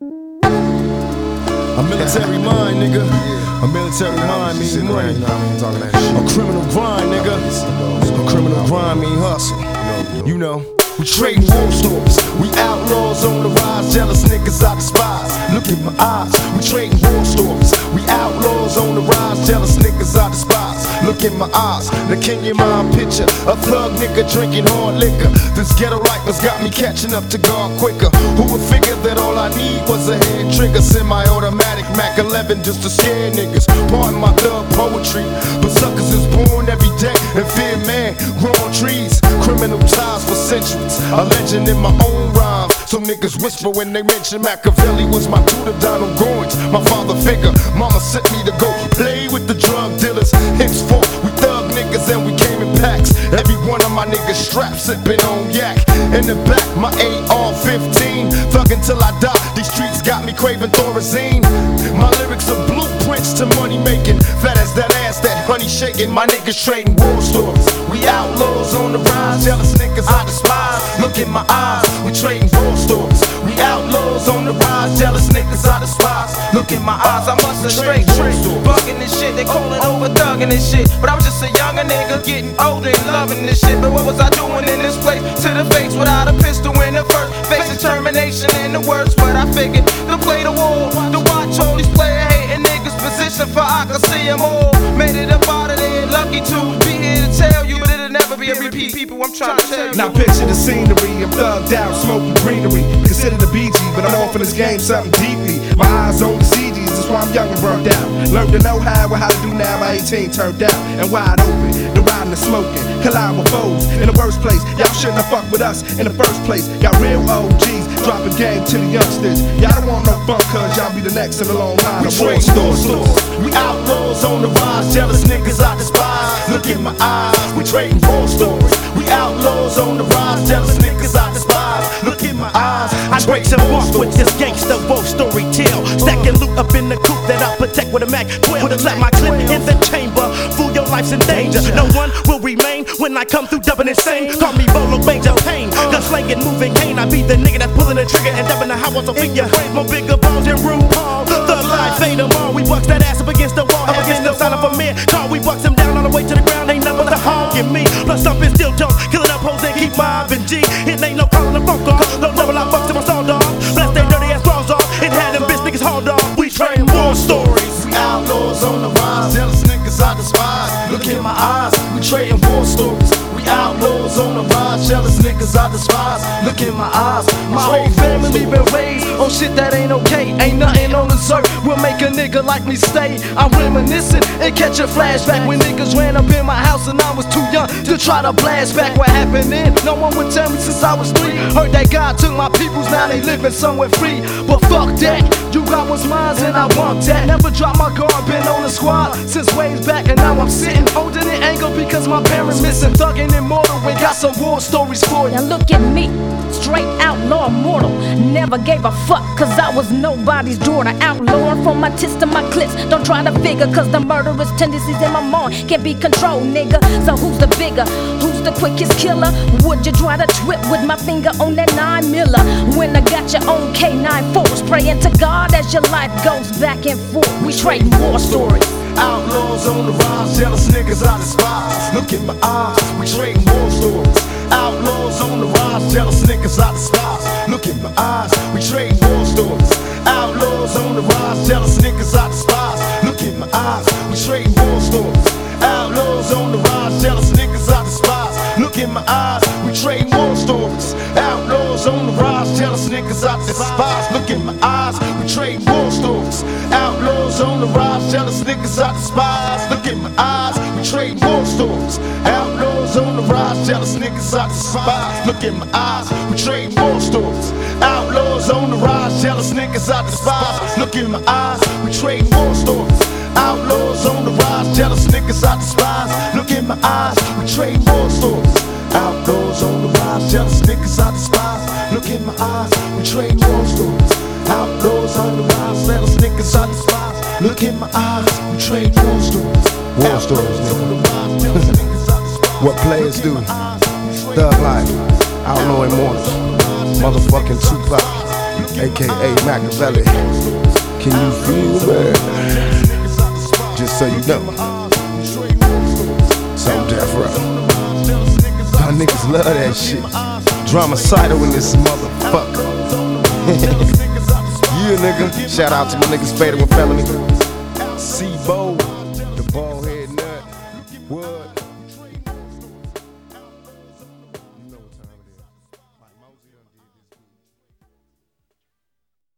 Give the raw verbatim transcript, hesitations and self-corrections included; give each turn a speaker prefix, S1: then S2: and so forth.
S1: A military mind, nigga. A military mind means money. A criminal grind, nigga. A criminal grind mean hustle. You know. We trading war stories. We outlaws on the rise. Jealous niggas I despise. Look in my eyes. We trading war stories. We outlaws on the rise. Jealous niggas I despise. Look in my eyes. The Kenyan mind picture. A thug nigga drinking hard liquor. This ghetto life got me catching up to God quicker. Who would figure that all I need was a head trigger? Semi-automatic Mac eleven just to scare niggas. Pardon my thug poetry, but suckers is born every day and fear man grow on trees. Criminal ties for centuries. A legend in my own rhymes. So niggas whisper when they mention Machiavelli was my tutor, Donald Goins, my father figure. Mama sent me to go play with the drug dealers. Henceforth, we thug niggas and we came in packs. Every one of my niggas strapped, sipping on yak. In the back, my A R fifteen. Thug until I die. These streets got me craving Thorazine. My lyrics are blueprints to money making. Fat as that ass, that honey shaking. My niggas trading war stories. We outlaws on the rise. Jealous niggas I despise. Look in my eyes. We trading war stories. We outlaws on the rise. Jealous niggas I despise. Look in my eyes. I must have straight trick. Bugging this shit. They calling over thugging this shit. But I was just a younger nigga getting older and loving this shit. But what was I doing in this place? To the face without a pistol in the first. Facing termination in the worst. But I figured to play the war. To watch all these player hating niggas position for I can see them all. Made it up out of there. Lucky to be here to tell you. But it'll never be a repeat. People, I'm trying to tell you.
S2: Now picture the scenery. I'm thugged out, smoking greenery. Consider the B G, but I'm off in this game something deeply. My eyes on the C Gs, that's why I'm young and burnt out. Learned to know how and how to do now. My eighteen turned out and wide open. The riding and smoking, collide with foes. In the worst place, y'all shouldn't have fucked with us in the first place. Got real O Gs dropping game to the youngsters. Y'all don't want no fun, cause y'all be the next in the long line.
S1: We trade store stores. We outlaws on the rise. Jealous niggas I despise. Look in my eyes. We trading war stories. We outlaws on the rise. Jealous niggas I despise. Look in my eyes.
S3: I break some off with this gangsta war story tale. Stacking loot up in the coop that I protect with a Mac twelve. Clap my clip in the chamber. Fool, your life's in danger. No one will remain when I come through dubbing insane. Call me Bolo Major Pain. Gun slanging, moving cane. I be the nigga that's pulling the trigger and dubbing the house on figure. More bigger balls than RuPaul. Thug life, fade them all. We bucks that ass up against the wall. Up against the sign of a man. Call, we bucks him down on the way to the ground. Ain't nothing but the hog in me. Plus something still dope. Killing up hoes and keep mobbing G. It ain't no calling the funk off. No double I bucks to my soul dog. Bless their dirty ass claws off. And had them bitch niggas hauled off. We train war stories.
S1: We outlaws on the rise. Jealous niggas I despise. Look in my eyes. We trading war stories. We outlaws on the rise. Jealous niggas I despise. Look in my eyes.
S4: My whole family been raised on shit that ain't okay. Ain't nothing on this earth will make a nigga like me stay. I'm reminiscing and catch a flashback when niggas ran up in my house and I was too young to try to blast back what happened then. No one would tell me since I was three. Heard that God took my peoples, now they living somewhere free. But fuck that, you got what's mine and I want that. Never drop my guard, been on the squad since ways back and now I'm sitting holding it anger because my parents missing. Thugging immortal, we got some war stories for you.
S5: Now look at me, straight outlaw mortal. Never gave a fuck cause I was nobody's daughter. Outlawing from my tits to my clips. Don't try to figure cause the murderous tendencies in my mind can't be controlled, nigga. So who's the bigger? Who's the quickest killer? Would you try to trip with my finger on that nine miller? When I got your own K nine fours, praying to God as your life goes back and forth. We trading war stories.
S1: Outlaws on the rise, jealous niggas I despise. Look in my eyes, we trading war stories. Outlaws on the rise, jealous niggas I despise. Look in my eyes, we trading war stories. Outlaws on the rise, jealous niggas I despise. Look in my eyes, we trading war stories. Outlaws on the rise, jealous niggas I despise. Look in my eyes, we trading war stories. Outlaws on the rise, jealous niggas I despise. Look in my eyes, we trading war stories. Outlaws on the rise, jealous niggas I despise. Look in my eyes, we trading war stories. Outlaws on the rise, jealous niggas I despise. Look in my eyes, we trading war stories. Outlaws on the rise, jealous niggas I despise. Look in my eyes, we trading war stories. Outlaws on the rise, jealous niggas I despise. Look in my eyes, we trading war stories. Outlaws on the rise, jealous niggas I despise. Look in my eyes, we trading war stories. Outlaws on the rise, jealous niggas I despise. Look in my eyes, we trade war stories. War stories, nigga. What players do. Thug life, outlaw immortals, motherfucking Tupac. aka Machiavelli. Can you feel me? Just so you know, so death row. Y'all niggas love that shit. Dramacidal in this motherfucker. Yeah, nigga. Shout out to my niggas Fatal and Felony. C-Bo.